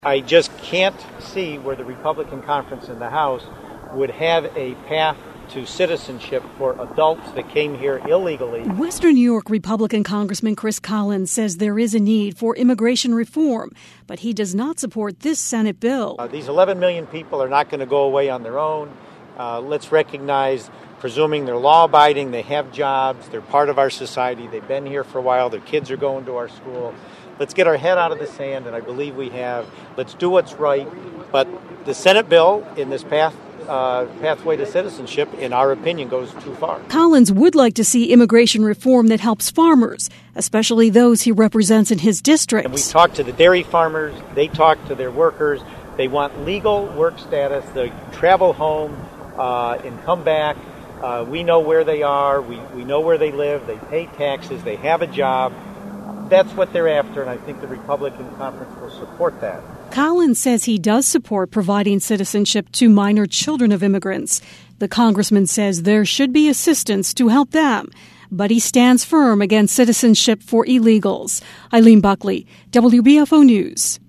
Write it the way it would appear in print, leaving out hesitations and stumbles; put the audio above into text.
I just can't see where the Republican conference in the House would have a path to citizenship for adults that came here illegally. Western New York Republican Congressman Chris Collins says there is a need for immigration reform, but he does not support this Senate bill. These 11 million people are not going to go away on their own. Let's recognize, presuming they're law-abiding, they have jobs, they're part of our society, they've been here for a while, their kids are going to our school. Let's get our head out of the sand, and I believe we have. Let's do what's right. But the Senate bill in this pathway to citizenship, in our opinion, goes too far. Collins would like to see immigration reform that helps farmers, especially those he represents in his district. And we talked to the dairy farmers. They talk to their workers. They want legal work status. They travel home and come back. We know where they are. We know where they live. They pay taxes. They have a job. That's what they're after, and I think the Republican conference will support that. Collins says he does support providing citizenship to minor children of immigrants. The congressman says there should be assistance to help them, but he stands firm against citizenship for illegals. Eileen Buckley, WBFO News.